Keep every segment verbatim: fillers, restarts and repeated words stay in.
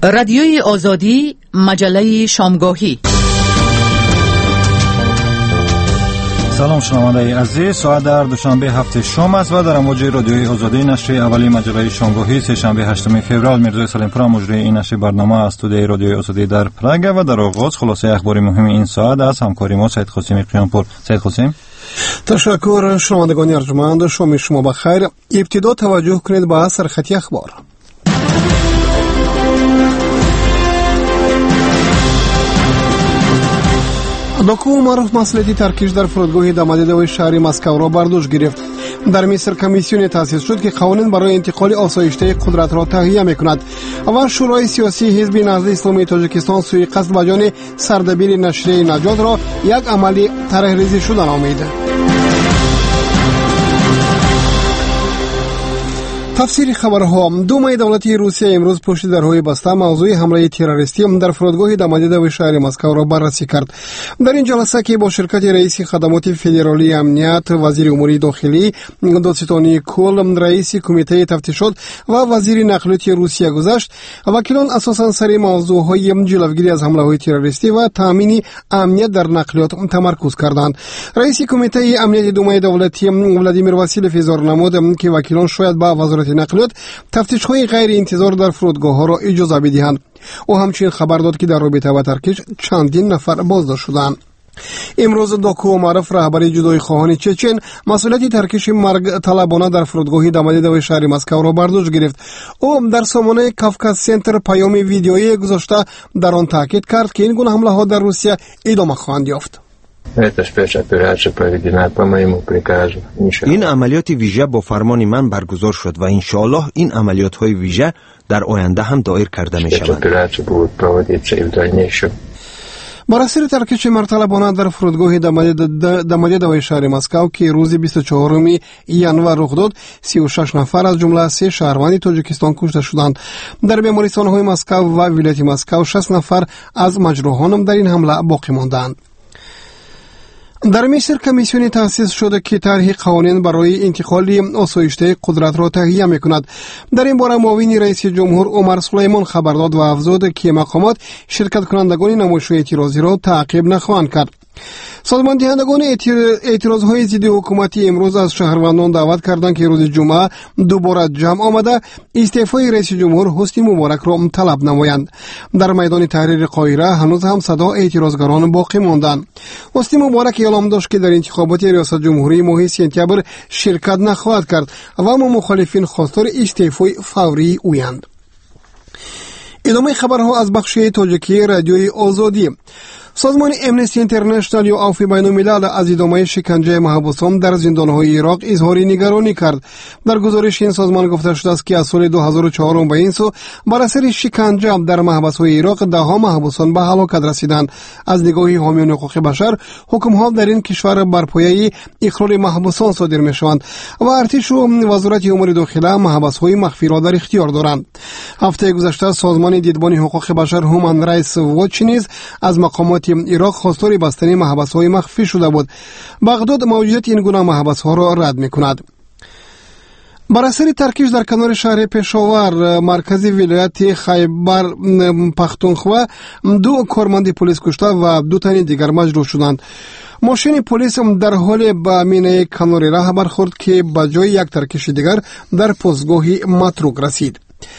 رادیوی آزادی، مجله شامگاهی. سلام شنونده عزیز، ساعت در دوشنبه هفته شام است و در موج رادیوی آزادی نشر اولی مجله شامگاهی سه‌شنبه هشتم فوریه میرزا سلیمپور مجری این نشر برنامه از استودیوی رادیوی آزادی در پراگ و در آغاز خلاصه اخبار مهم این ساعت از همکاری ما سید قاسم قیامپور. سید قاسم. تشکر شنوندگان ارجمند، شام شما بخیر. ابتدا توجه کنید به سرخطی اخبار. دکو عمروف مسئولیت ترکیش در فرودگاه دامادیدوی شهر مسکو را بر دوش گرفت. در مصر کمیسیونی تأسیس شد که قوانین برای انتقال آسایشته قدرت را تهیه میکند و شورای سیاسی حزب نهضت اسلامی تاجیکستان سوی قصد به جان سردبیر نشریه نجات را یک عملی طرحریزی شده نامید. تفسیر خبرها. دومای دولتی روسیه امروز پشت درهای بسته موضوع حمله تروریستی در فرودگاه دامادیدوی شهر مسکو را بررسی کرد. در این جلسه که با شرکت رئیس خدمات فدرالی امنیت، وزیر امور داخلی دادستانی کل، رئیس کمیته تفتیشات و وزیر نقلیات روسیه گذشت، وکیلان اساساً سر موضوعهای جلوگیری از حمله‌های تروریستی و تامین امنیت در نقلیات تمرکز کردند. رئیس کمیته امنیت دومای دولتی ولادیمیر واسیلیف اظهار نمود که وکیلان شاید با وزارت نقلیات تفتیش‌های غیر انتظار در فرودگاه‌ها را اجازه بدهند. او همچنین خبر داد که در رابطه با ترکیش چندین نفر بازداشت شدند. امروز داکو عمروف رهبر جدایی خواهان چچن مسئولیت ترکیش مرگ طلبانه در فرودگاه دامادیدوی شهر مسکو را بر دوش گرفت. او در سامانه کافکاز سنتر پیام ویدیویی گذاشته در آن تاکید کرد که این گونه حمله‌ها در روسیه ادامه خواهند یافت. این عملیات ویژه با فرمان من برگزار شد و انشاءالله این عملیات های ویژه در آینده هم دایر کرده می شوند. بر اثر ترکیش مرطلبانه در فرودگاه دامادیدوی شهر مسکو که روز بیست و چهارم ژانویه رخ داد، سی و شش نفر از جمله سه شهروند تاجیکستان کشته شدند. در بیمارستان‌های مسکو و ولایت مسکو شصت نفر از مجروحان در این حمله باقی ماندند. در مصر کمیسیونی تأسیس شده که طرح قوانین برای انتقال آسایشته قدرت را تهیه میکند. در این باره معاون رئیس جمهور عمر سلیمان خبر داد و افزود که مقامات شرکت کنندگان نمایش‌های اعتراضی را تعقیب نخواهند کرد. سازمان دهندگان اعتراضهای ضد حکومتی امروز از شهروندان دعوت کردند که روز جمعه دوباره جمع آمده استعفای رئیس جمهور حسنی مبارک را طلب نمایند. در میدان تحریر قاهره هنوز هم صدا اعتراضگران باقی ماندند. حسنی مبارک اعلام داشت که در انتخابات ریاست جمهوری ماه سپتامبر شرکت نخواهد کرد و اما مخالفین خواستار استعفای فوری اویند. ادامه خبرها از بخش تاجیکی رادیوی آزادی. سازمان امنستی اینترنشنال یا عفو بین الملل از ادامه شکنجه محبوسان در زندان‌های عراق اظهار نگرانی کرد. در گزارش این سازمان گفته شده است که از سال دو هزار و چهار به این سو بر اثر شکنجه در محبس‌های عراق ده ها محبوسان به هلاکت رسیدند. از نگاه حامیان حقوق بشر حکم‌ها در این کشور بر پایه اخراج محبوسان صادر می‌شوند و ارتش و وزارت امور داخله محبس‌های مخفی را در اختیار دارند. هفته گذشته سازمان دیدبان حقوق بشر هومن رایتس واچ نیز از مقامات عراق خواستار بستن محبس‌های مخفی شده بود. بغداد موجودیت این گونه محبس‌ها را رد می‌کند. بر اثر ترکیش در کنار شهر پشاور مرکزی ولایت خیبر پختونخوا دو کارمند پلیس کشته و دو تن دیگر مجروح شدند. ماشین پلیس در حال به مینه کنار راه برخورد که به جای یک ترکیش دیگر در پستگاهی متروک رسید.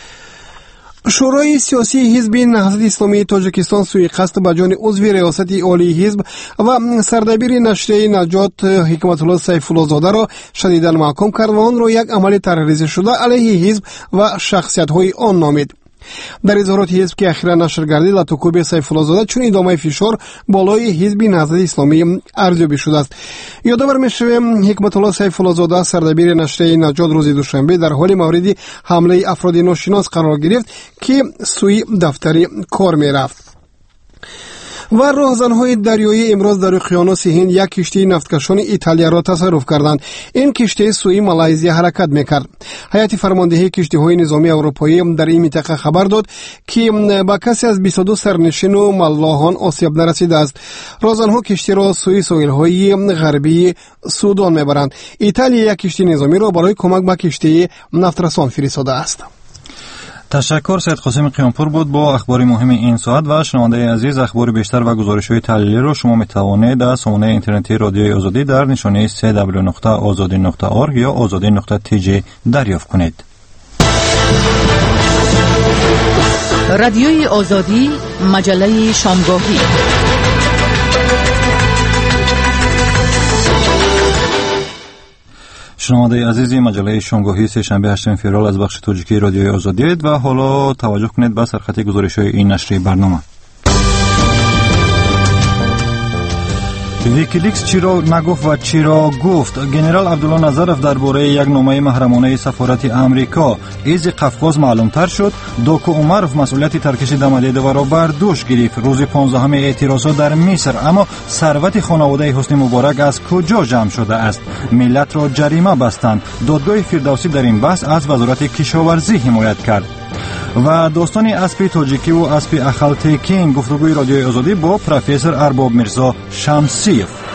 شورای سیاسی حزب نهضت اسلامی تاجیکستان سوی قصد به جان عضو ریاست عالی حزب و سردبیر نشریه نجات حکمت الله سیف الله زاده را شدیداً محکوم کرد و آن را یک عمل طرحریزی شده علیه حزب و شخصیت‌های آن نامید. در اظهارات حزب که اخیرا نشر گردید لطوکوب سیف الله زاده چون ادامه فشار بالای حزب نهضت اسلامی ارزیابی شده است. یادآور می‌شویم حکمت الله سیف الله زاده سردبیر نشریه نجات روز دوشنبه در حال مورد حمله افراد ناشناس قرار گرفت که سوی دفتر کار می‌رفت. و راهزنهای دریایی امروز در اقیانوس هند یک کشتی نفتکشان ایتالیا را تصرف کردند. این کشتی سوی مالایزیا حرکت میکرد. هیئت فرماندهی کشتی‌های نظامی اروپایی در این منطقه خبر داد که با کسی از بیست و دو سرنشین و ملاحان آسیب نرسیده است. راهزنها کشتی را سوی ساحل‌های غربی سودان میبرند. ایتالیا یک کشتی نظامی را برای کمک به کشتی نفترسان فرستاده است. تشکر. سید قاسم قیامپور بود با اخبار مهم این ساعت. و شنونده عزیز، اخبار بیشتر و گزارش‌های تحلیلی رو شما می‌توانید در سامانه اینترنتی رادیوی آزادی در نشانه سه دبلیو نقطه آزادی نقطه اورگ یا آزادی نقطه تی جی دریافت کنید. رادیوی آزادی، مجله شامگاهی. شنونده عزیزی، مجله شامگاهی سه شنبه هشتم فوریه از بخش تاجیکی رادیوی آزادی و حالا توجه کنید به سرخط گزارش‌های این نشریه برنامه. ویکیلیکس چی را نگفت و چی را گفت؟ گنرال عبدالله نظرف درباره یک نامه محرمانه سفارت امریکا از قفقاز معلومتر شد. دوکو عمرف مسئولیت ترکش دمدیده را بر دوش گرفت. روز پانزدهم اعتراضات در مصر، اما ثروت خانواده حسنی مبارک از کجا جمع شده است؟ ملت را جریمه بستند. دادگاه فردوسی در این بحث از وزارت کشاورزی حمایت کرد. و داستان اسب تاجیکی و اسب اخالتیکین، گفتگوی رادیوی آزادی با پروفسور ارباب میرزا شمسیف.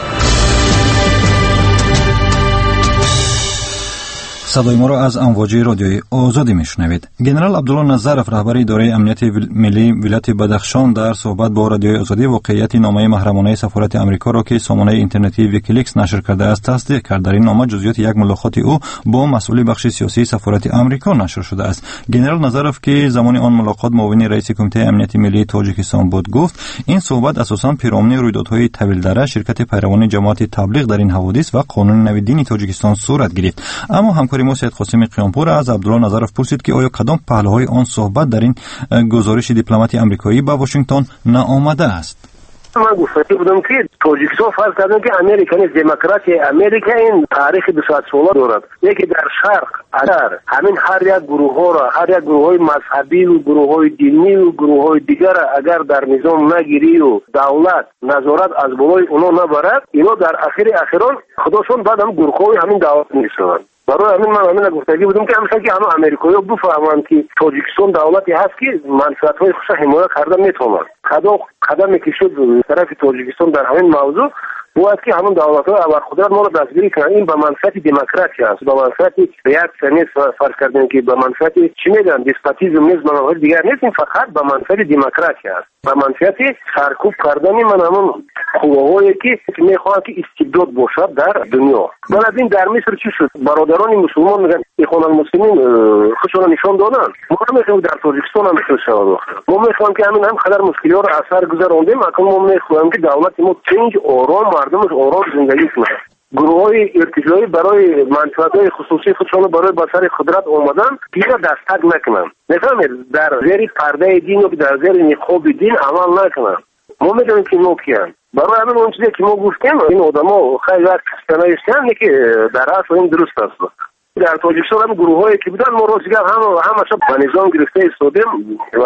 صدای ما را از امواج رادیوی آزادی میشنوید. گنرال عبدالله نظرف رهبر اداره امنیت ملی ولایت بدخشان در صحبت با رادیوی آزادی واقعیت نامه محرمانه سفارت امریکا را که سامانه اینترنتی ویکیلیکس نشر کرده است تصدیق کرد. در این نامه جزئیات یک ملاقات او با مسئول بخش سیاسی سفارت امریکا نشر شده است. گنرال نظرف که زمان آن ملاقات معاون رئیس کمیته امنیت ملی تاجیکستان بود گفت این صحبت اساساً پیرامون رویدادهای طویل دره شرکت پیروان جماعت تبلیغ در این حوادث و قانون نو دین تاجیکستان صورت گرفت. اما همکار ما سید قاسم قیامپور از عبدالله نظرف پرسید که آیا کدام پهلوهای آن صحبت در این گزارش دیپلمات آمریکایی به واشنگتن نآمده است؟ من گفته بودم که تاجیکستان فرض کردن که امریکا نیست، دموکراسی امریکا این تاریخ دو صد ساله دارد. یکی در شرق اگر همین هر یک گروه ها را، هر یک گروه های مذهبی و گروه های دینی و گروه های دیگر اگر در نظام نگیری و دولت نظارت از بالای اونا نبرد، اینا در اخیر اخیران خودشون بعد هم گروه های همین دولت میشوند. برای همین من همین گفتگی بودم که همیشه که همه امریکایی‌ها بفهمند که تاجیکستان دولتی هست که منفعت‌های خودش حمایت کردن میتونن. قدم قدمی که شد طرف تاجیکستان در همین موضوع باید که همون دولت‌های ابرقدرت ما رو دستگیری کنن. این به منفعت دموکراسی است، به منفعت ریاست نیست. فرض کردن که به منفعت چی میگن دسپاتیسم نیست، به منفعت دیگر نیست. این فقط به منفعت دموکراسی است، به منفعت سرکوب کردن من همون قواهایی که میخوان که استبداد باشد در دنیا. بنابراین در مصر چی شد؟ برادران مسلمان میگن اخوان المسلمین خودشون نشان دادن. ما میخوایم در تاجیکستان هم بشه شود. ما میخوایم که همین هم خدر مشکلات رو اثر گذراندیم، اما ما میخوایم که دولت ما چنج آرام مردمش آرام زندگی کنه. گروه‌های ارتجاعی برای منفعت‌های خصوصی خودشون برای بسر قدرت اومدن دیگه دستک نکنن. میفهمید؟ در زیر پرده دین و در زیر نقاب دین عمل نکنن. ما میگیم که ما کیان. برای همین اون چیزی که ما گفتیم این آدما خیلی وقت استنایشتن که در اصل این درست است. در تاجیکستان هم گروه‌هایی که بودن ما روزگار هم همش به نظام گرفته ایستادیم و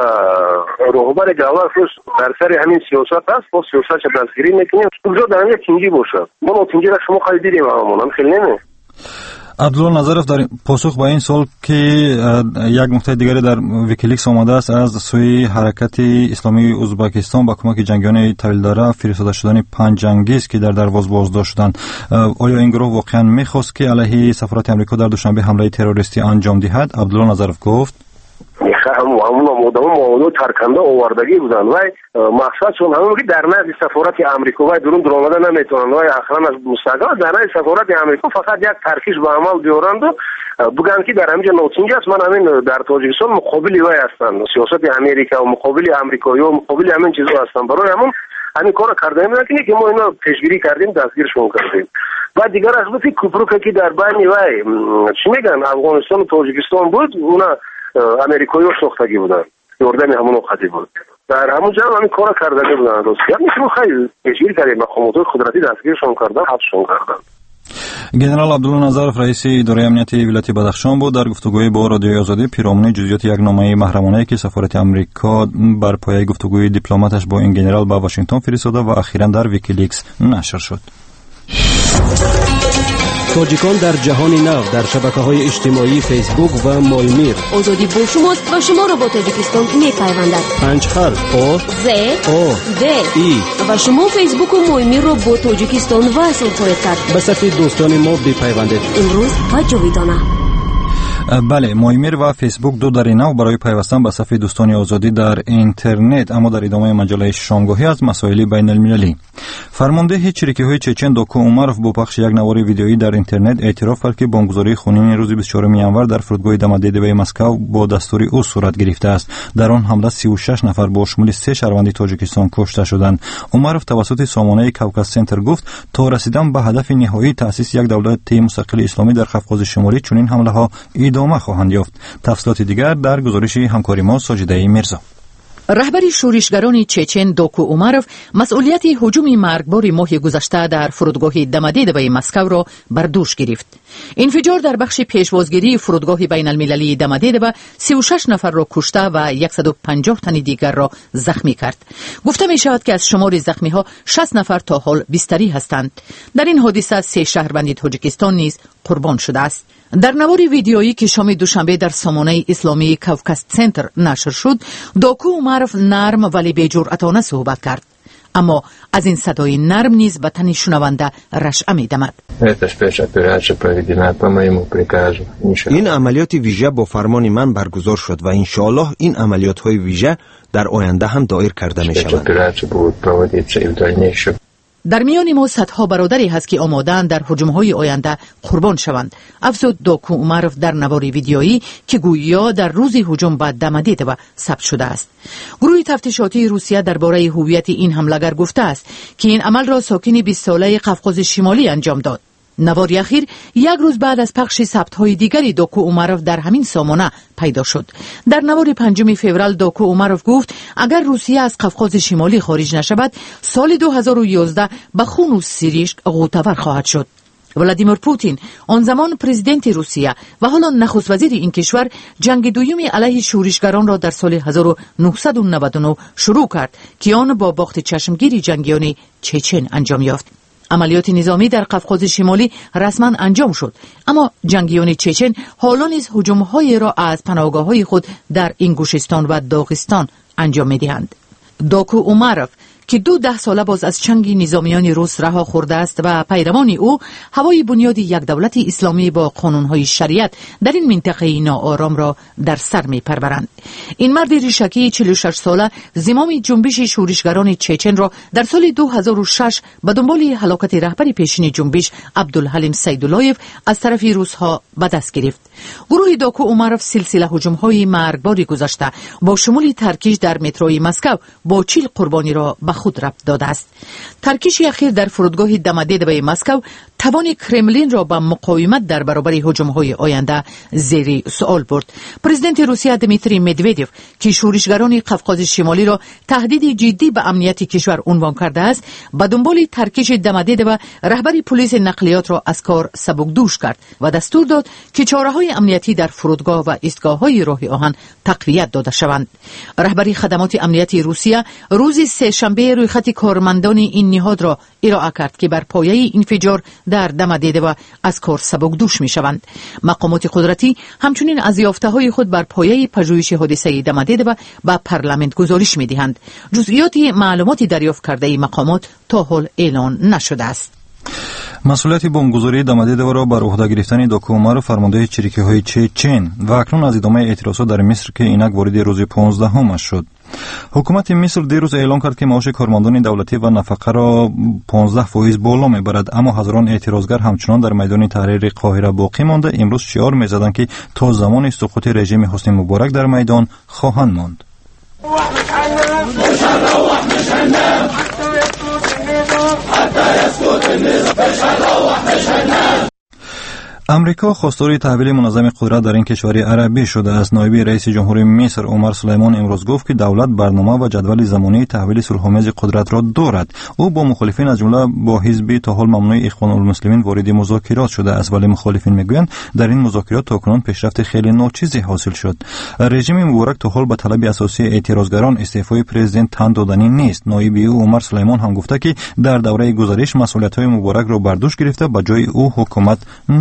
رهبر دولت در سر همین سیاست است. با سیاست دستگیری میکنیم اونجا در همین تنگی باشه. ما تنگی را شما خیلی دیدیم همون خیلی نمی عبدالله نظرف در پاسخ با این سوال که یک نکته دیگری در ویکیلیکس آمده است از سوی حرکت اسلامی ازبکستان با کمک جنگیان طویل‌دره فرستاده شدن پنج جنگیست که در دروازه بازداشت شدند، آیا این گروه واقعا میخواست که علیه سفارت امریکا در دوشنبه حمله تروریستی انجام دهد؟ عبدالله نظرف گفت همون همون موضوع ترکنده آوردگی بودن و مقصدشون همون که در نزد سفارت امریکا و درون درآمده نمیتونن و اخرا از مستقل در نزد سفارت امریکا فقط یک ترکیش به عمل بیارند و بگن که در همینجا نوتینج است. من همین در تاجیکستان مقابلی وای هستن، سیاست امریکا و مقابل امریکایی و مقابل همین چیزا هستن. برای همون همین کار کردیم نکنه که ما اینا پیشگیری کردیم، دستگیرشون کردیم. و دیگر از بودی کوپروک که در بین وای چی میگن افغانستان و تاجیکستان بود، اونا امریکایی و ساختگی بودن، یوردن همون خطی بود. در همون جا همین کار کردنی بودن. دوست یعنی شما خیلی پیشگیری کردیم، مقامات قدرتی دستگیرشون کردن، حبسشون کردن. گنرال عبدالله نظرف رئیس اداره امنیت ولایت بدخشان بود در گفتگوی با رادیوی آزادی پیرامون جزئیات یک نامه محرمانه که سفارت امریکا بر پایه گفتگوی دیپلماتش با این گنرال به واشنگتن فرستاده و اخیراً در ویکیلیکس نشر شد. تاجیکان در جهان نو در شبکه‌های اجتماعی فیسبوک و مالمیر. آزادی با شماست و شما را با تاجیکستان می‌پیوندد. پنج حرف آ ز آ د ای و شما فیسبوک و مالمیر را با تاجیکستان وصل خواهید کرد. به صفحه دوستان ما بپیوندید. امروز و جاویدانه. بله، مایمیر و فیسبوک دو در نو برای پیوستن به صفحه دوستان آزادی در اینترنت. اما در ادامه مجله شامگاهی از مسائل بین المللی، فرمانده چریکی‌های چچن دوکو اومروف با پخش یک نوار ویدئویی در اینترنت اعتراف کرد که بمبگذاری خونین روز بیست و چهارم ژانویه در فرودگاه دمدیدوی مسکو با دستور او صورت گرفته است. در آن حمله سی و شش نفر با شمول سه شهروند تاجیکستان کشته شدند. اومروف توسط سامانه کوکاس سنتر گفت تا رسیدن به هدف نهایی تأسیس یک دولت مستقل اسلامی در قفقاز شمالی چنین حمله ها ادامه خواهند یافت. تفصیلات دیگر در گزارش همکاری ما ساجده میرزا. رهبر شورشگران چچن دوکو اومروف مسئولیت هجوم مرگبار ماه گذشته در فرودگاه دمدیدوی مسکو را بر دوش گرفت. انفجار در بخش پیشوازگیری فرودگاه بین المللی دمدیدو سی و شش نفر را کشته و صد و پنجاه تن دیگر را زخمی کرد. گفته می شود که از شمار زخمی ها شصت نفر تا حال بستری هستند. در این حادثه سه شهروند تاجیکستان نیز قربان شده است. در نوار ویدیویی که شام دوشنبه در سامانه اسلامی کوکاس سنتر نشر شد، دوکو اومروف نرم ولی بی‌جرأتانه صحبت کرد. اما از این صدای نرم نیز به تن شنونده رشعه می‌دمد. این عملیات ویژه با فرمان من برگزار شد و انشاءالله این عملیات‌های ویژه در آینده هم دایر کرده می‌شوند. در میان ما صدها برادری هست که آماده‌اند در هجوم‌های آینده قربان شوند. افزود دوکو اومروف در نوار ویدیویی که گویا در روز هجوم به دمدیدو ثبت شده است. گروه تفتیشاتی روسیه درباره هویت این حمله‌گر گفته است که این عمل را ساکن بیست ساله قفقاز شمالی انجام داد. نوار اخیر یک روز بعد از پخش ثبت‌های دیگری دوکو اومروف در همین سامانه پیدا شد. در نوار پنجم فوریه دوکو اومروف گفت اگر روسیه از قفقاز شمالی خارج نشود، سال دو هزار و یازده به خون و سیریشک غوطه‌ور خواهد شد. ولادیمیر پوتین، آن زمان پرزیدنت روسیه و حالا نخست وزیر این کشور، جنگ دوم علیه شورشگران را در سال هزار و نهصد و نود و نه شروع کرد که آن با باخت چشمگیر جنگیان چچن انجام یافت. عملیات نظامی در قفقاز شمالی رسما انجام شد، اما جنگیان چچن حالا نیز هجوم‌های را از پناهگاه‌های خود در اینگوشستان و داغستان انجام می‌دهند. دوکو اومروف که دو ده ساله باز از چنگ نظامیان روس رها خورده است و پیروان او هوای بنیاد یک دولت اسلامی با قانون‌های شریعت در این منطقه ناآرام را در سر می‌پرورند. این مرد ریشکی چهل و شش ساله زمام جنبش شورشگران چچن را در سال دو هزار و شش به دنبال هلاکت رهبر پیشین جنبش عبدالحلیم سیداللهیف از طرف روس‌ها به دست گرفت. گروه دوکو اومروف سلسله هجوم‌های مرگباری گذاشته با شمول ترکیش در متروی مسکو با چهل قربانی را به خود ربط داده است. ترکیش اخیر در فرودگاه دمدیدوی مسکو توان کرملین را به مقاومت در برابر هجوم‌های آینده زیر سوال برد. پرزیدنت روسیه دمیتری مدودوف که شورشگران قفقاز شمالی را تهدید جدی به امنیت کشور عنوان کرده است، به دنبال ترکیش دمدیدو رهبر پلیس نقلیات را از کار سبکدوش کرد و دستور داد که چاره‌های امنیتی در فرودگاه و ایستگاه‌های راه آهن تقویت داده شوند. رهبر خدمات امنیتی روسیه روز سه شنبه رویخط کارمندان این نهاد را ارائه کرد که بر پایه انفجار در دمدیدو از کار سبکدوش می‌شوند. مقامات قدرتی همچنین از یافته‌های خود بر پایه پژوهش حادثه دمدیدو به پارلمان گزارش می‌دهند. جزئیات معلوماتی دریافت کرده مقامات تا حال اعلان نشده است. مسئولیت بمبگذاری دمدیدو را بر عهده گرفتن دوکو اومروف فرمانده چریکی‌های چچن و اکنون از ادامه اعتراضات در مصر که اینک وارد روز پانزدهم شد. حکومت مصر دیروز اعلام کرد که معاش کارمندان دولتی و نفقه را پانزده فیصد بالا میبرد، اما هزاران اعتراضگر همچنان در میدان تحریر قاهره باقی مانده امروز شعار میزدند که تا زمان سقوط رژیم حسنی مبارک در میدان خواهند ماند. امریکا خواستار تحویل منظم قدرت در این کشور عربی شده است. نایب رئیس جمهور مصر عمر سلیمان امروز گفت که دولت برنامه و جدول زمانی تحویل صلح‌آمیز قدرت را دارد. او با مخالفین از جمله با حزب تا حال ممنوع اخوان المسلمین وارد مذاکرات شده است، ولی مخالفین میگویند در این مذاکرات تاکنون پیشرفت خیلی ناچیزی حاصل شد. رژیم مبارک تا حال به طلب اساسی اعتراضگران استعفای پرزیدنت تن دادنی نیست. نایب او عمر سلیمان هم گفته که در دوره گذشته مسئولیت‌های مبارک را بر دوش گرفته به جای او حکومت نخواهد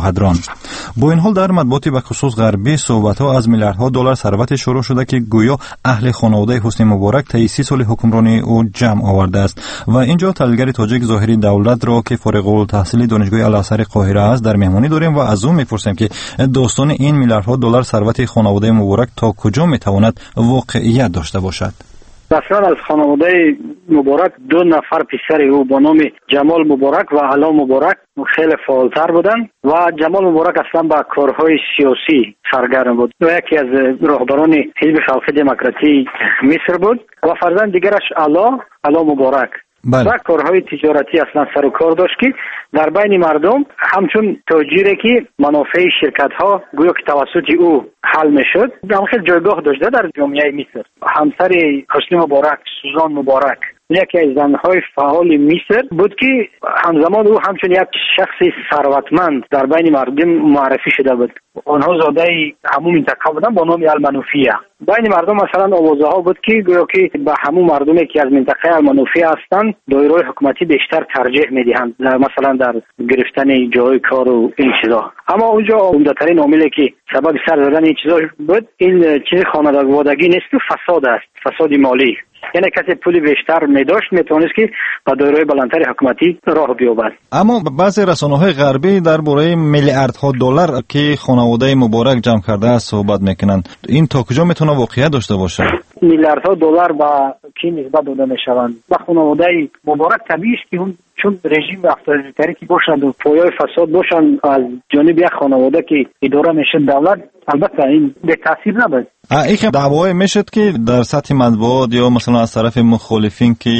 خواهد راند. با این حال در مطبوعات به خصوص غربی صحبت‌ها از میلیاردها دلار ثروت شروع شده که گویا اهل خانواده حسنی مبارک طی سی سال حکمرانی او جمع آورده است و اینجا تحلیلگر تاجیک ظاهری دولت را که فارغ التحصیل دانشگاه الازهر قاهره است در مهمانی داریم و از او می‌پرسیم که داستان این میلیاردها دلار ثروت خانواده مبارک تا کجا می‌تواند واقعیت داشته باشد. مثلا از خانواده مبارک دو نفر پسر او با نام جمال مبارک و علا مبارک خیلی فعالتر بودند و جمال مبارک اصلا با کارهای سیاسی سرگرم بود و یکی از رهبران حزب خلق دموکراسی مصر بود و فرزند دیگرش علا علا مبارک بله. و کارهای تجارتی اصلا سر و کار داشت که در بین مردم همچون تاجری که منافع شرکت ها گویا که توسط او حل میشد هم خیلی جایگاه داشته در جامعه مصر. همسر حسنی مبارک سوزان مبارک یکی از زنهای فعال مصر بود که همزمان او همچون یک شخص ثروتمند در بین مردم معرفی شده بود. آنها زاده همون منطقه بودن با نام المنوفیه. بین مردم مثلا آوازه ها بود که گویا که به همون مردمی که از منطقه المنوفیه هستند دایره حکومتی بیشتر ترجیح میدهند مثلا در گرفتن جای کار و این چیزا. اما اونجا عمده‌ترین عاملی که سبب سر زدن این چیزا بود این چیز خانوادگی نیست، فساد است، فساد مالی. یعنی کسی پولی بیشتر می‌داشت میتونست که با دایره بلندتر حکومتی راه بیابد. اما بعضی رسانه‌های غربی درباره میلیاردها دلار که خانواده مبارک جمع کرده است صحبت میکنند. این تا کجا میتونه واقعیت داشته باشه؟ میلیاردها دلار با کی نسبت داده میشوند؟ با خانواده مبارک طبیعی است که چون رژیم افراطی که باشند و پایه‌های فساد باشند از جانب یک خانواده که اداره میشه دولت، البته این به تاثیر نبود. این دعوای میشد که در سطح مطبوعات یا مثلا از طرف مخالفین که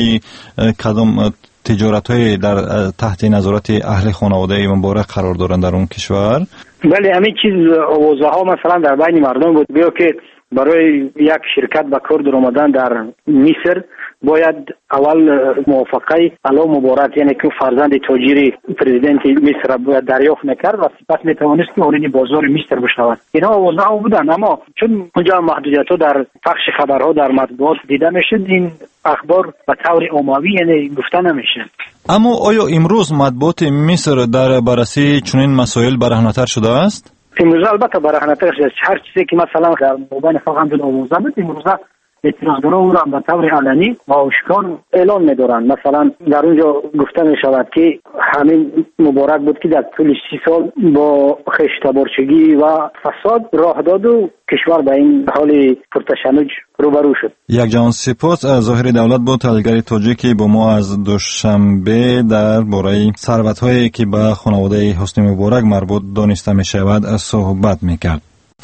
کدام تجارت‌های در تحت نظارت اهل خانواده مبارک قرار دارند در اون کشور. بله همین چیز آوازه ها مثلا در بین مردم بود بیا که برای یک شرکت به کار در آمدن در مصر باید اول موافقه علا مبارک یعنی که فرزند تاجری پرزیدنت مصر باید دریافت میکرد و سپس میتوانست که وارد بازار مصر بشود. اینا آوازه ها بودن اما چون اونجا محدودیت ها در پخش خبرها در مطبوعات دیده میشد این اخبار به طور عمومی یعنی گفته نمیشه. اما آیا امروز مطبوعات مصر در بررسی چنین مسائل برهنه‌تر شده است؟ امروز البته برهنه‌تر شده. هر چیزی که مثلا در مبین خواهند بود آوازه بود امروز اعتراضگران او را به طور علنی و آشکار اعلان می‌دارند. مثلا در اونجا گفته می شود که همین مبارک بود که در طول سی سال با خشتبارچگی و فساد راه داد و کشور به این حال پرتشنج روبرو شد. یک جان سپاس از ظاهر دولت با تحلیلگر تاجیکی با ما از دوشنبه در باره ثروت‌هایی که به خانواده حسنی مبارک مربوط دانسته می شود صحبت می‌کرد.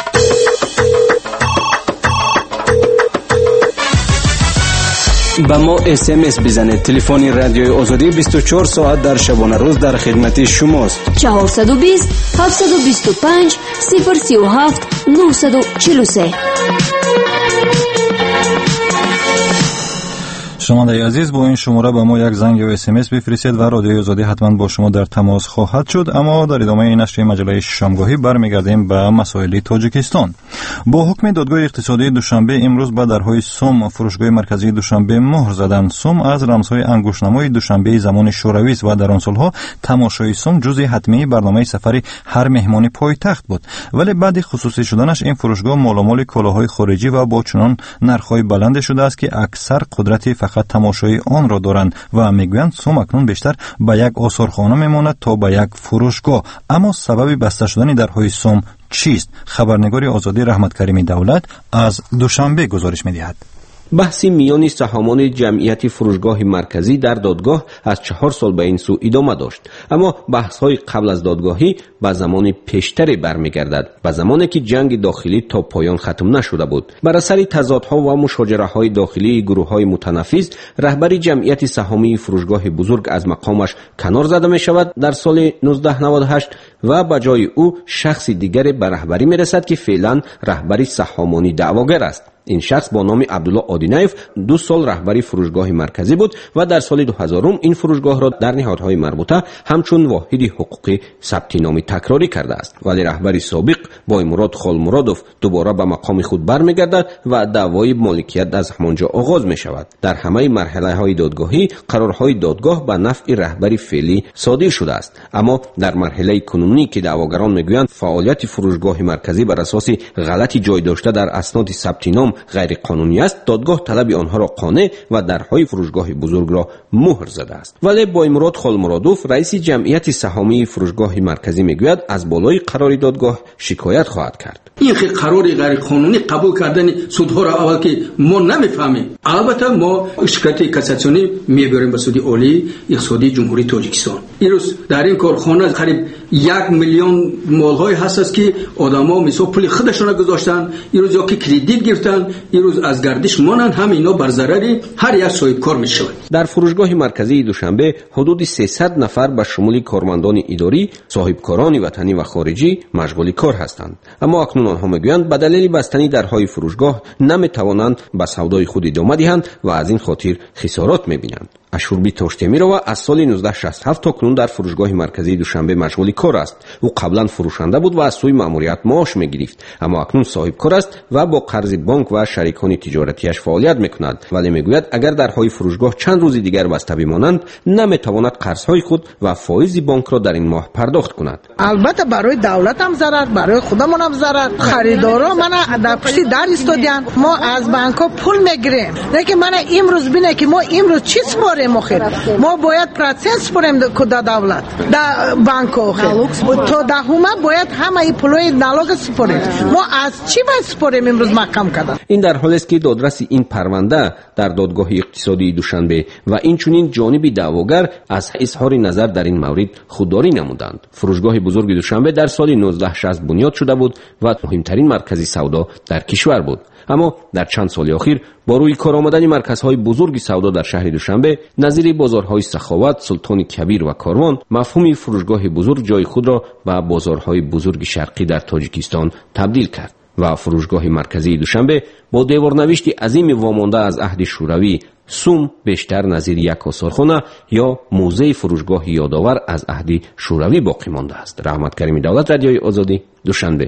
با ما اس ام اس بزنید. تلفن رادیوی آزادی بیست و چهار ساعت در شبانه روز در خدمت شماست. چهارصد و بیست هفتصد و بیست و پنج صفر سی و هفت نهصد و چهل و سه. شنوندگان عزیز با این شماره به ما یک زنگ یا اس ام اس بفرستید و رادیوی آزادی حتما با شما در تماس خواهد شد. اما در ادامه این نشر مجله شامگاهی برمیگردیم به مسائل تاجیکستان. با حکم دادگاه اقتصادی دوشنبه امروز به درهای سوم فروشگاه مرکزی دوشنبه مهر زدند. سوم از رمزهای انگشتنمای دوشنبه زمان شوروی است و در آن سالها تماشای سوم جزء حتمی برنامه سفر هر مهمان پایتخت بود، ولی بعد خصوصی شدنش این فروشگاه مالامال کالاهای خارجی و با چنان نرخ‌های بلند شده است که اکثر قدرت فقط تماشای آن را دارند و میگویند سوم اکنون بیشتر به یک آثارخانه میماند تا به یک فروشگاه. اما سبب بسته شدن درهای سوم چیست؟ خبرنگار آزادی رحمت کریمی دولت از دوشنبه گزارش می‌دهد. بحثی میان سهامان جمعیت فروشگاه مرکزی در دادگاه از چهار سال به این سو ادامه داشت، اما بحث‌های قبل از دادگاهی به زمان پیشتری برمیگردد، به زمانی که جنگ داخلی تا پایان ختم نشده بود. بر اثر تضادها و مشاجره‌های داخلی گروه‌های متنفذ، رهبری جمعیت سهامی فروشگاه بزرگ از مقامش کنار زده می‌شود در سال نوزده نود و هشت و به جای او شخص دیگری به رهبری می‌رسد که فعلا رهبری سهامانی دعواگر است. این شخص با نام عبدالله آدینایف دو سال رهبری فروشگاه مرکزی بود و در سال دو هزار این فروشگاه را در نهادهای مربوطه همچون واحد حقوقی ثبت نام تکراری کرده است. ولی رهبری سابق بایمراد خالمرادوف دوباره به مقام خود برمیگردد و دعوای مالکیت از همانجا آغاز می شود. در همه مرحله های دادگاهی قرارهای دادگاه به نفع رهبری فعلی صادر شده است، اما در مرحله کنونی که دعواگران میگویند فعالیت فروشگاه مرکزی بر اساس غلطی جای داشته در اسناد ثبت نام غیر قانونی است، دادگاه طلب آنها را قانع و درهای فروشگاه بزرگ را مهر زده است. ولی بایمراد خالمرادوف رئیس جمعیت سهامی فروشگاه مرکزی میگوید از بالای قرار دادگاه شکایت خواهد کرد. این خیلی قراری غیر قانونی قبول کردن سودها را اول که ما نمیفهمیم. البته ما شکایت کاساسیونی میبریم به سود عالی اقتصادی جمهوری تاجیکستان. امروز در این کارخانه قریب یک میلیون مال‌های هست که آدم‌ها مثلا پول خودشون گذاشتن، امروز یا که کردیت گرفتن، امروز از گردش مانند هم اینا بر ضرر هر یک صاحب کار میشود. در فروشگاه مرکزی دوشنبه حدود سیصد نفر به شمول کارمندان اداری، صاحبکاران وطنی و خارجی مشغول کار هستند، اما اکنون آنها میگویند به دلیل بستنی درهای فروشگاه نمیتوانند به سودای خود ادامه دهند و از این خاطر خسارات میبینند. اشوربی توشتمیرова از سال نوزده شصت و هفت تا کنون در فروشگاه مرکزی دوشنبه مشغول کار است. او قبلا فروشنده بود و از سوی ماموریت معاش میگرفت، اما اکنون صاحب کار است و با قرض بانک و شریکان تجارتیش فعالیت میکند. ولی میگوید اگر درهای فروشگاه چند روز دیگر بسته بمانند نمیتواند قرضهای خود و فایز بانک را در این ماه پرداخت کند. البته برای دولت هم ضرر، برای خودمون هم ضرر. خریدارا من در پشت در استادیان، ما از بانک ها پول میگیریم، نه من امروز بینه که ما امروز چی سپاریم مخیر، ما باید پرسنت سپاریم کدا دولت در بانک ها تو دهما باید همه ای پولای نالوگ سپاریم. ما از چی باید سپاریم امروز محکم کردن؟ این در حالی است که دادرس این پرونده در دادگاه اقتصادی دوشنبه و این چنین جانب دعواگر از اظهار نظر در این مورد خودداری نمودند. فروشگاه بزرگ دوشنبه در سال نوزده شصت بنیاد شده بود و مهمترین مرکز سودا در کشور بود، اما در چند سال اخیر با روی کار آمدن مرکزهای بزرگ سودا در شهر دوشنبه نظیر بازارهای سخاوت، سلطان کبیر و کاروان، مفهوم فروشگاه بزرگ جای خود را به بازارهای بزرگ شرقی در تاجیکستان تبدیل کرد و فروشگاه مرکزی دوشنبه با دیوارنوشتی عظیم وامانده از عهد شوروی سوم بیشتر نظیر یک آثارخانه یا موزه فروشگاه یادآور از عهد شوروی باقی مانده است. رحمت کریمی دولت، رادیوی آزادی، دوشنبه.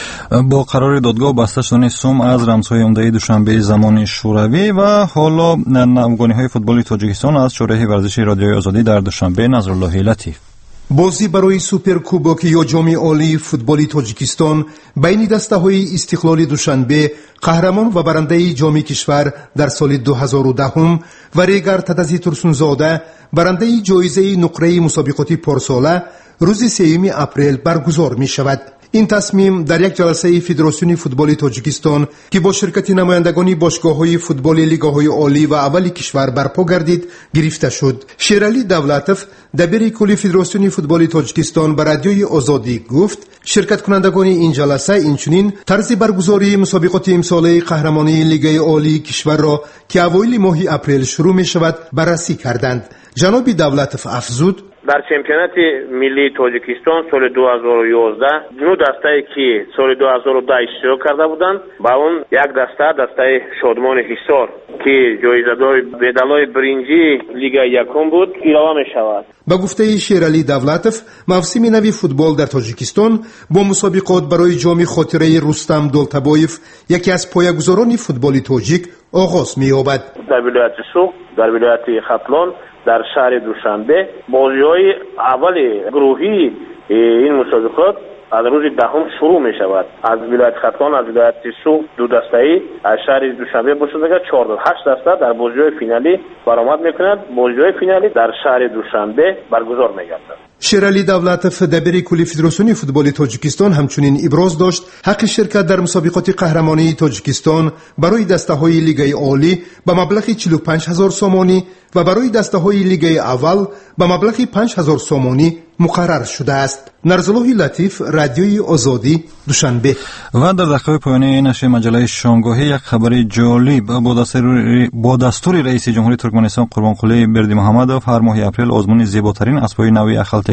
با قرار دادگاه بسته شدن سوم از رمزهای عمده دوشنبه زمان شوروی و حالا نمگانی‌های فوتبال تاجیکستان از شورای ورزشی رادیوی آزادی در دوشنبه. نظرالله لطیف. بازی برای سوپر کوبک یا جام عالی فوتبال تاجیکستان بین دسته‌های استقلال دوشنبه قهرمان و برنده جام کشور در سال دو هزار و ده و ریگر تدزی ترسونزاده برنده جایزه نقره مسابقات پارساله روز سوم اپریل برگزار می شود. این تصمیم در یک جلسه فدراسیون فوتبال تاجیکستان که با شرکت نمایندگان باشگاه‌های فوتبال لیگ‌های عالی و اول کشور برپا گردید گرفته شد. شیرعلی دولتوف دبیر کل فدراسیون فوتبال تاجیکستان به رادیوی آزادی گفت شرکت کنندگان این جلسه اینچنین طرز برگزاری مسابقات امساله قهرمانی لیگ عالی کشور را که اوایل ماه اپریل شروع می شود بررسی کردند. جناب دولتوف افزود در چمپیونات ملی تاجیکستان سال دو هزار و یازده نو دسته‌ای که سال دو هزار و ده اشتراک کرده بودند با اون یک دسته دسته شادمان حصار که جایزه‌دار مدال‌های برنجی لیگ یکم بود اعلام می‌شود. با گفته شیرعلی دولتوف موسم نوی فوتبال در تاجیکستان با مسابقات برای جام خاطره رستم دولتبایف یکی از پایه‌گذاران فوتبال تاجیک آغاز می‌یابد. در ولایت سوق، در ولایت ختلان، در شهر دوشنبه بازی‌های اول گروهی این مسابقات از روز دهم شروع می شود. از ولایت ختلان، از ولایت سوق دو دسته‌ای، از شهر دوشنبه باشد که چهار هشت دسته در بازی‌های فینالی برآمد می‌کند. بازی‌های فینالی در شهر دوشنبه برگزار می‌گردد. شیرعلی دولتوف دبیر کل فدراسیون فوتبال تاجیکستان همچنین ابراز داشت حق شرکت در مسابقات قهرمانی تاجیکستان برای دسته‌های لیگ عالی به مبلغ چهل و پنج هزار سومانی و برای دسته‌های لیگ اول به مبلغ پنج هزار سومانی مقرر شده است. نرزالله لطیف، رادیوی آزادی، دوشنبه. و در دقیقه پایانی نشر مجله شامگاهی یک خبر جالب با دستور با دستور رئیس جمهوری ترکمنستان قربانقلی بردی محمدوف هر ماه اپریل آزمون زیباترین اسبای نوی اخل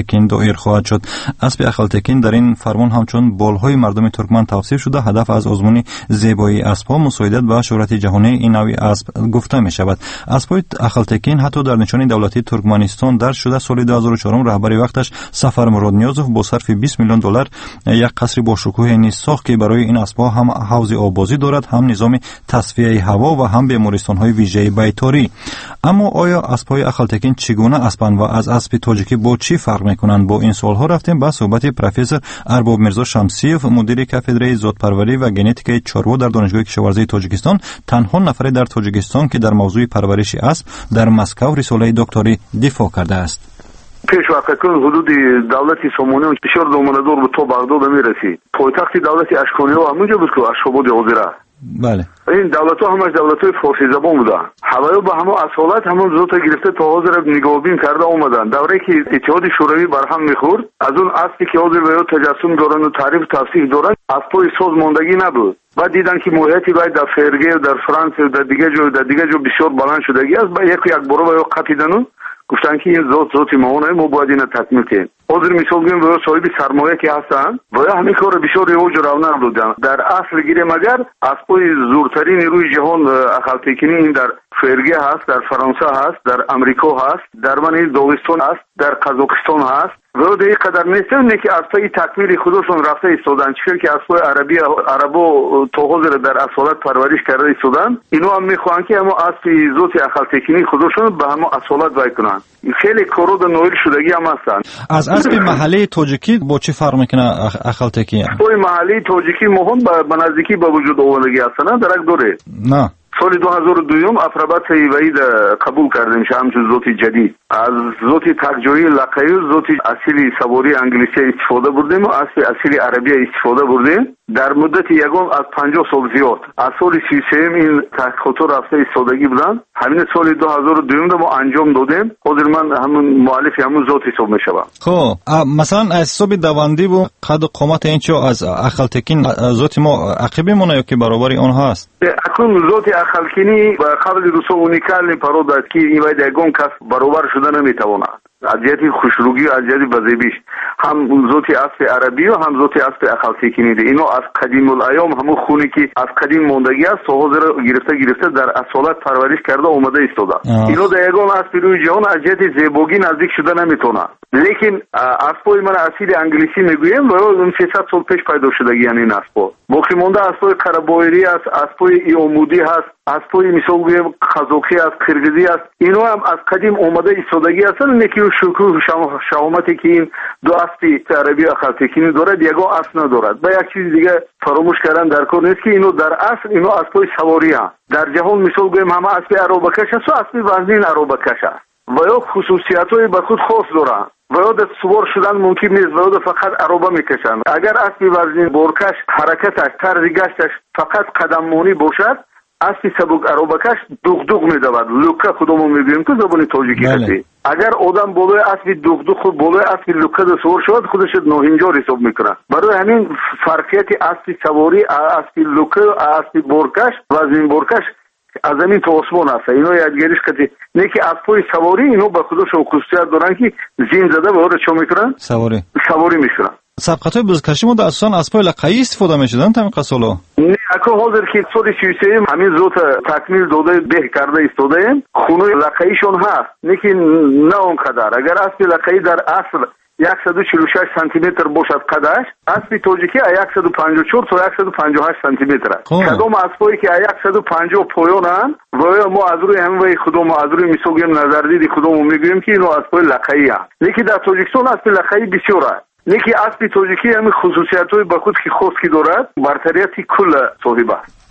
اخالتکین دایر خواهد شد. اسب اخالتکین در این فرمان همچون بالهای مردم ترکمن توصیف شده. هدف از آزمون زیبایی اسب‌ها مساعدت به شهرت جهانی این نوع اسب گفته می شود. اسب‌های اخالتکین حتی در نشان دولتی ترکمنستان درج شده. سال دو هزار و چهار رهبر وقتش سفر مراد نیازوف با صرف بیست میلیون دلار یک قصر با شکوه نیز ساخت که برای این اسب‌ها هم حوض آبازی دارد، هم نظام تصفیه هوا و هم بیمارستان‌های ویژه بیطاری. اما آیا اسب‌های اخالتکین چگونه اسبند و از اسب تاجیکی با چی فرق می‌کنند؟ با این سوال‌ها رفتیم با صحبت پروفسور ارباب میرزا شمسیف، مدیر کاتدرای زادپروری و ژنتیک چاروا در دانشگاه کشاورزی تاجیکستان، تنها نفر در تاجیکستان که در موضوع پرورش اسب در مسکو رساله دکتری دفاع کرده است. پیش وقت حدود دولت سومونی بسیار دومندار به تو بغداد میرسید. پایتخت دولت اشکانی ها همونجا بود که اشخاباد حاضره. بله. این دولت ها همش دولت های فارسی زبان بودن. هوایی با همه اصالت همون زوتا گرفته تا حاضر نگاهبین کرده اومدن. دوره که اتحاد شوروی برهم میخورد، از اون اصلی که حاضر به تجسم دارن و تعریف تفسیر دارن، اصلی سازماندگی نبود. بعد دیدن که موقعیتی باید در فرگه و در فرانسه و در دیگه جو در دیگه جو بسیار بلند شدگی است. با یک یک برو و قپیدن گفتن که این ذات ذاتی ماونه ما باید اینو تکمیل کنیم. حاضر مثال بگیم و صاحب سرمایه که هستن و همین کار بسیار رواج رونق دادن. در اصل گیریم اگر اسبای زورترین روی جهان اخالتکینی این در فرگه هست، در فرانسه هست، در امریکا هست، در من داغستان هست، در قزاقستان هست. و دیگه قدر نیست نه که اسبای تکمیل خودشون رفته ایستادن، چون که اسبای عربی عربو تا حاضر در اصالت پرورش کرده ایستادن. اینو هم میخوان که اما اسب ذات اخالتکینی خودشون به هم اصالت وای کنن. خیلی کارو در نویل شدگی هم هستن. از اسب محلی تاجیکی با چی فرق میکنه اخالتکی؟ اسبای محلی تاجیکی مهم به نزدیکی به وجود آوردگی هستن. درک دوره نه سال دو هزار و دو افرابات وحید قبول کردیم شه همچون ذاتی جدید. از ذاتی تکجویی لقایی و ذاتی اصیلی سواری انگلیسی استفاده بردیم و اسب اصیلی عربی استفاده بردیم. در مدت یکم از پنجاه سال زیاد از سال سی و سه این تحقیقات رفته ایستادگی بودن. همین سال دو هزار و دو ما انجام دادیم. حاضر من همون مؤلف همون ذات حساب میشم. خب مثلا حساب دواندی و قد و قامت اینچو از اخالتکین ذات ما عقبی مونه یا که برابر اونها است؟ اکنون ذات اخالتکینی و قبل روسو اونیکال پرود است که این باید یکم کس برابر شده نمیتواند. از جهت خوشروگی و از جهت بزیبیش هم ذات اسب عربی و هم ذات اسب اخالتکینی ده. اینو از قدیم الایام همون خونی که از قدیم ماندگی است و حاضر گرفته گرفته در اصالت پرورش کرده اومده ایستاده. اینو در یگان اسب روی جهان از جهت زیبایی نزدیک شده نمیتونه. لیکن اسبای من اصیل انگلیسی میگویم و اون سیصد سال پیش پیدا شدگی یعنی این اسبا. باقی مونده اسبای قربایری است، اسبای ایومودی هست، اسبای مثال بگیم قزاقی است، قرقیزی است. اینو هم از قدیم اومده ایستادگی هستن. نکی و شکوه شهامتی که این دو اسب عربی اخالتکینی دارد یگان اسب ندارد. با یک چیز دیگه فراموش کردن در کار نیست که اینو در اصل اینو اسبای سواری هست. در جهان مثال بگیم همه اسب عربکش است و اسب وزنین عربکش است و یا خصوصیت‌های به خود خاص دارند و یا در سوار شدن ممکن نیست و یا فقط عربه میکشند. اگر اسب وزنین برکش حرکتش طرز گشتش فقط قدممونی باشد، اسب سبک عربکش دوغ دوغ میدود. لوکه خودمون میگوییم که زبان تاجیکی هستی. اگر آدم بالای اسب دوغ دوغ خود بالای اسب لوکه سوار شود خودش نوهنجار حساب میکنه. برای همین فرقیت اسب سواری، اسب لوکه، اسب برکش، وزنین برکش از زمین تا آسمان است. اینو یادگیریش کردی. نه که اسبای سواری اینو به خودشون خصوصیت دارن که زین زده و رو چه میکنن؟ سواری سواری میشن. سبقت‌های بزکشی مونده اساساً اسبای لقایی استفاده میشدن تام قسالا. نه اکو حاضر که سال سی و سه همین زوت تکمیل داده به کرده ایستاده خونه لقاییشون هست. نه که نه اونقدر. اگر اسب لقایی در اصل صد و چهل و شش سانتی متر باشد قدش، اسب تاجیکی صد و پنجاه و چهار تا صد و پنجاه و هشت سانتی متر است. کدام اسبایی که صد و پنجاه پایانن و ما از روی همه خودمون از روی میسوگیم نظر دیدی خودمون میگیم که اینو اسبای لقایی است. لیکن در تاجیکستان اسب لقایی بسیار است. لیکن اسب تاجیکی همین خصوصیت‌های به خود که خاص کی دارد، برتریت کل صاحب است.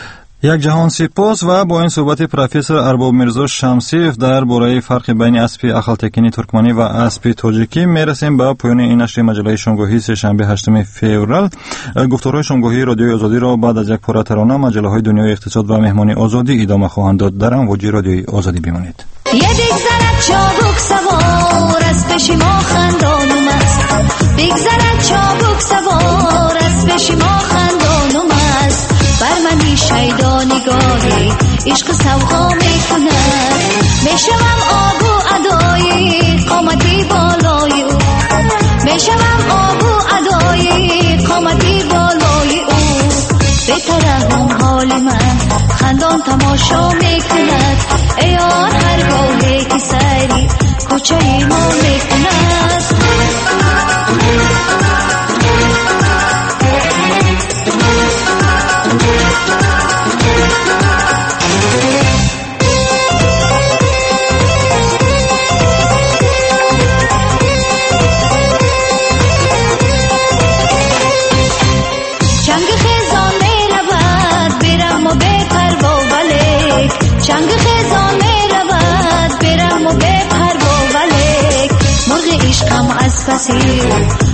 یک جهان سپاس و با این صحبت پروفسور ارباب میرزا شمسیف در باره فرق بین اسب اخالتکینی ترکمنی و اسب تاجیکی میرسیم به پایان این نشر مجله شنگاهی سه شنبه هشتم فوریه. گفتارهای شنگاهی رادیوی آزادی را بعد از یک پاره ترانه مجله های دنیای اقتصاد و مهمانی آزادی ادامه خواهند داد. در امواج رادیوی آزادی بمانید. بگذرد چابک سوار از پیش ما خندانم است، بگذرد چابک سوار از پیش ما خندانم است، بر منی شیدا نگاهی عشق سوقا میکند، میشوم آب و ادای قامتی بالای او، بی‌ترحم حال من خندان تماشا میکند ای آن هرگاهی که سری کوچه ما میکند چنگ خزان می رود برم و بپر و ولیک مرغ عشقم از پسی